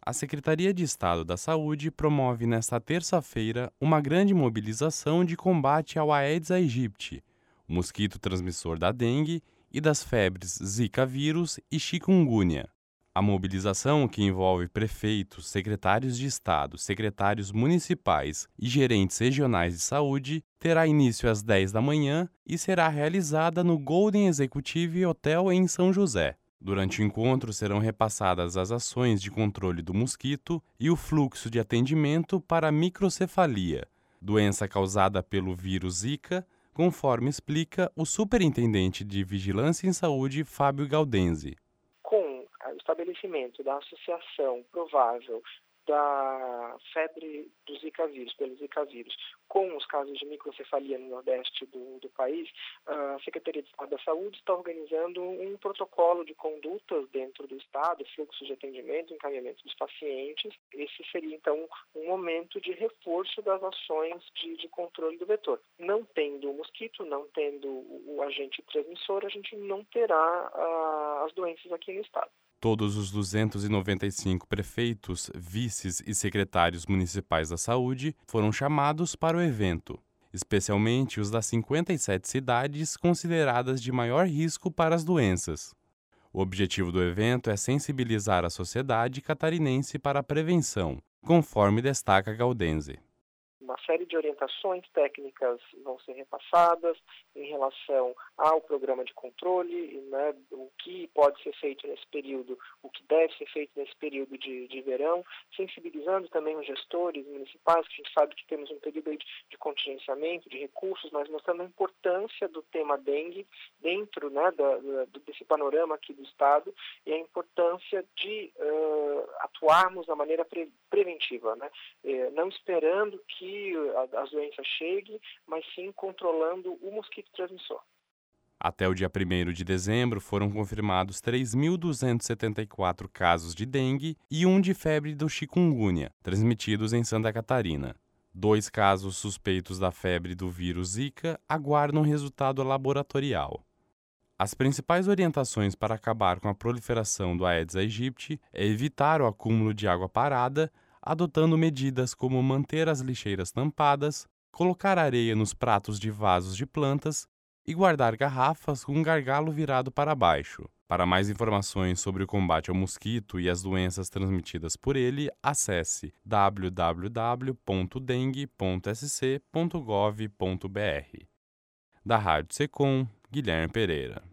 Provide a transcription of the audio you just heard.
A Secretaria de Estado da Saúde promove nesta terça-feira uma grande mobilização de combate ao Aedes aegypti, o mosquito transmissor da dengue e das febres Zika vírus e chikungunya. A mobilização, que envolve prefeitos, secretários de Estado, secretários municipais e gerentes regionais de saúde, terá início às 10 da manhã e será realizada no Golden Executive Hotel em São José. Durante o encontro serão repassadas as ações de controle do mosquito e o fluxo de atendimento para a microcefalia, doença causada pelo vírus Zika, conforme explica o superintendente de Vigilância em Saúde, Fábio Gaudenzi. Com o estabelecimento da associação provável da febre do Zika vírus, pelo Zika vírus, com os casos de microcefalia no nordeste do país, a Secretaria de Estado da Saúde está organizando um protocolo de condutas dentro do Estado, fluxo de atendimento, encaminhamento dos pacientes. Esse seria, então, um momento de reforço das ações de controle do vetor. Não tendo o mosquito, não tendo o agente transmissor, a gente não terá as doenças aqui no Estado. Todos os 295 prefeitos, vices e secretários municipais da saúde foram chamados para o evento, especialmente os das 57 cidades consideradas de maior risco para as doenças. O objetivo do evento é sensibilizar a sociedade catarinense para a prevenção, conforme destaca Gaudenzi. Uma série de orientações técnicas vão ser repassadas em relação ao programa de controle, né, o que pode ser feito nesse período, o que deve ser feito nesse período de verão, sensibilizando também os gestores municipais, que a gente sabe que temos um período de contingenciamento, de recursos, mas mostrando a importância do tema dengue dentro, né, desse panorama aqui do Estado e a importância de atuarmos da maneira preventiva, né, não esperando que a doença chegue, mas sim controlando o mosquito transmissor. Até o dia 1º de dezembro foram confirmados 3.274 casos de dengue e 1 de febre do chikungunya, transmitidos em Santa Catarina. 2 casos suspeitos da febre do vírus Zika aguardam resultado laboratorial. As principais orientações para acabar com a proliferação do Aedes aegypti é evitar o acúmulo de água parada, adotando medidas como manter as lixeiras tampadas, colocar areia nos pratos de vasos de plantas e guardar garrafas com um gargalo virado para baixo. Para mais informações sobre o combate ao mosquito e as doenças transmitidas por ele, acesse www.dengue.sc.gov.br. Da Rádio Secom, Guilherme Pereira.